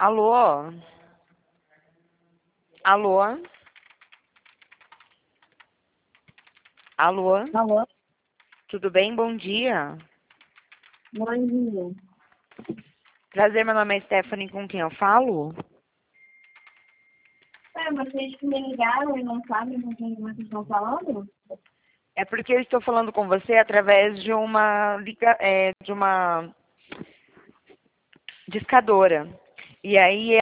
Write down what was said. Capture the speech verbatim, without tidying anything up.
Alô? Alô? Alô? Alô? Tudo bem? Bom dia. Bom dia. Prazer, meu nome é Stephanie, com quem eu falo? É, vocês que me ligaram e não sabem com quem vocês estão falando? É porque eu estou falando com você através de uma liga, é, de uma discadora. E aí